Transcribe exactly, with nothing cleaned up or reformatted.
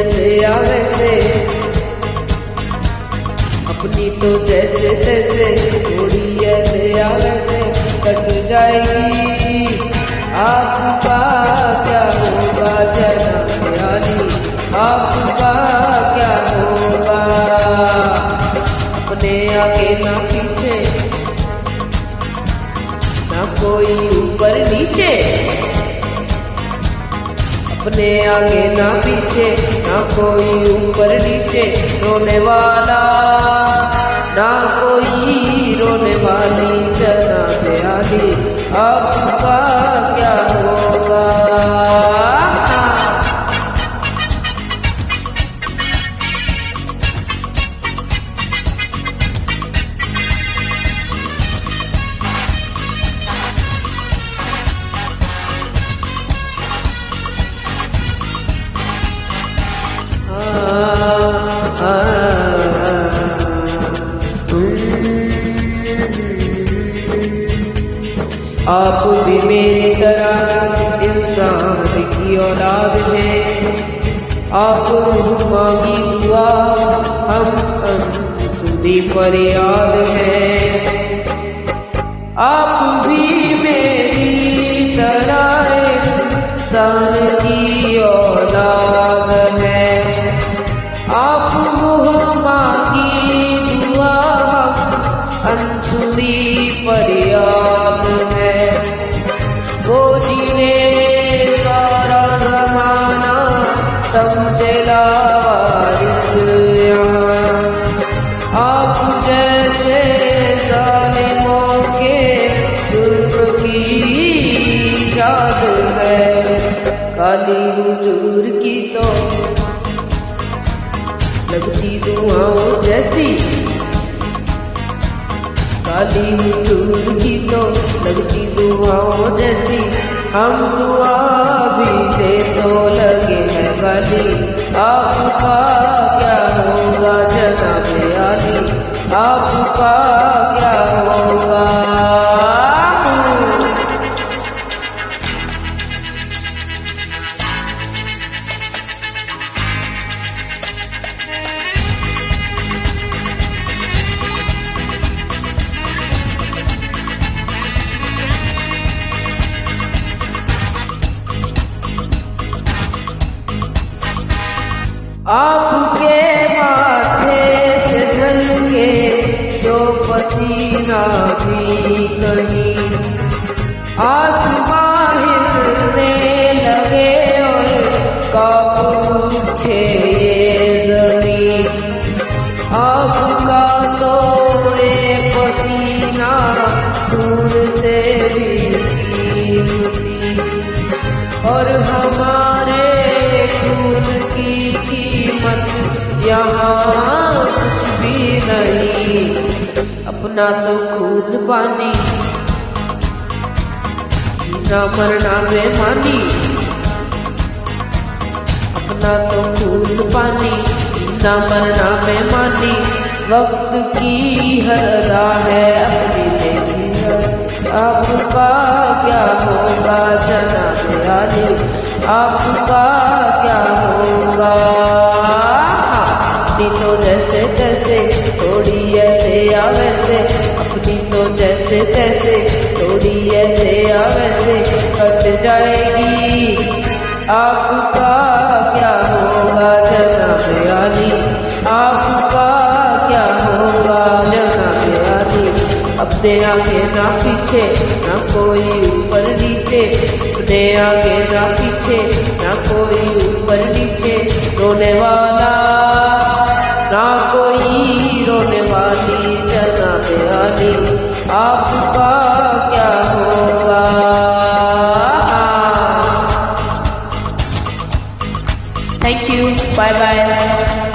ऐसे या वैसे, अपनी तो जैसे तैसे थोड़ी ऐसे या वैसे कट जाएगी। आपका क्या होगा जनाब आली, आपका क्या होगा। अपने आगे ना पीछे, ना कोई ऊपर नीचे, अपने आगे ना पीछे, ना कोई ऊपर नीचे। रोने वाला ना कोई रोने वाली जनाब आली, आपका क्या होगा। आप भी मेरी तरह इंसान की औलाद हैं, आप मांगी दुआ हम सुनी फरियाद हैं। आप भी मेरी तरह इंसान की औलाद हैं, आप मांगी दुआ अनसुनी फरियाद है। वो जिन्हें सारा जमाना समझे लावारिस यहाँ, आप जैसे जालिमों के जुर्म की याद है। काली हुजूर की तो लगती दुआओं जैसी, काली हुजूर की तो लगती दुआओं जैसी। हम दुआ भी दे तो लगे हैं गाली, आपका क्या होगा जनाब आली, आपका क्या होगा। आपके माथे से झलके जो पसीना भी नहीं, आसमां हिलने लगे और कांप उठे ये जमीन। आपका तो ये पसीना खून से भी कीमती, और हमारे खून की कीमत यहाँ कुछ भी नहीं। अपना तो खून पानी, जीना मरना बेमानी, अपना तो खून पानी, जीना मरना बेमानी। वक्त की हर राह है अपनी लेनी, आपका क्या होगा जनाब आली, आपका क्या होगा। अपनी तो जैसे तैसे थोड़ी ऐसे या वैसे, अपनी तो जैसे तैसे थोड़ी ऐसे या वैसे कट जाएगी। आपका क्या होगा जनाब आली, आपका क्या होगा जनाब आली। अपने आगे ना पीछे, ना कोई ऊपर नीचे, अपने आगे ना पीछे, ना कोई ऊपर नीचे। रोने वाला ना कोई रोने वाली जनाब आली, आपका क्या होगा। Thank you, bye bye.